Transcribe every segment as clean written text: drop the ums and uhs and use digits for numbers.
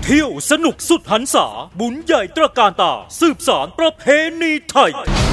เที่ยวสนุกสุดหันษาบุญใหญ่ตระการตาสืบสานประเพณีไทย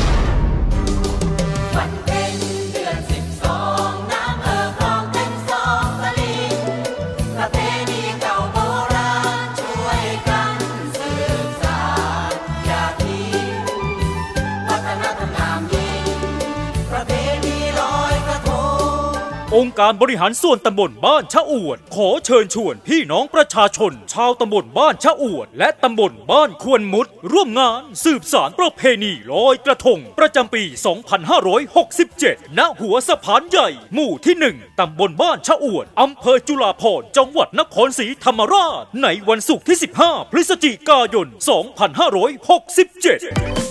วันเพ็ญเดือน12น้ำคลองเต็มสองตลิ่งประเพณีเก่าโบราณช่วยกันสืบสานอย่าทิ้งวัฒนธรรมงามยิ่งประเพณีลอยกระทงองค์การบริหารส่วนตำบลบ้านชะอวดขอเชิญชวนพี่น้องประชาชนชาวตำบลบ้านชะอวดและตำบลบ้านควรมุดร่วมงานสืบสานประเพณีลอยกระทงประจำปี 2567 ณ หัวสะพานใหญ่หมู่ที่ 1 ตำบลบ้านชะอวดอำเภอจุฬาภรณ์จังหวัดนครศรีธรรมราชในวันศุกร์ที่ 15 พฤศจิกายน 2567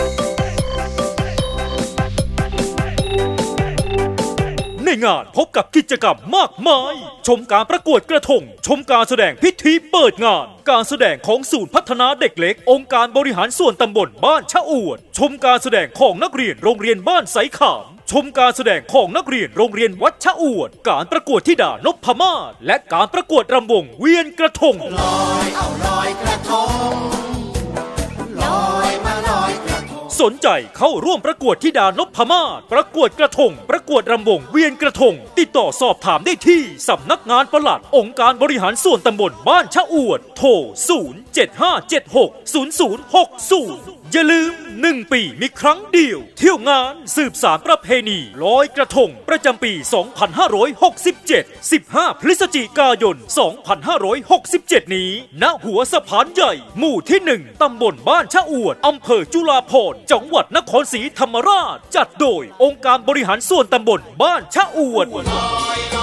ในงานพบกับกิจกรรมมากมายชมการประกวดกระทงชมการแสดงพิธีเปิดงานการแสดงของศูนย์พัฒนาเด็กเล็กองค์การบริหารส่วนตำบลบ้านชะอวดชมการแสดงของนักเรียนโรงเรียนบ้านไสขามชมการแสดงของนักเรียนโรงเรียนวัดชะอวดการประกวดธิดานพมาศและการประกวดรำวงเวียนกระทงลอยกระทงลอยมาลอยกระทงสนใจเข้าร่วมประกวดธิดานพมาศประกวดกระทงประกวดรำวงเวียนกระทงติดต่อสอบถามได้ที่สำนักงานปลัดองค์การบริหารส่วนตำบลบ้านชะอวดโทร 075760060 อย่าลืม1 ปีมีครั้งเดียวเที่ยวงานสืบสานประเพณีลอยกระทงประจำปี 2567 15 พฤศจิกายน 2567 นี้ณ หัวสะพานใหญ่หมู่ที่ 1 ตำบลบ้านชะอวดอำเภอจุฬาภรณ์จังหวัดนครศรีธรรมราชจัดโดยองค์การบริหารส่วนตำบลบ้านชะอวด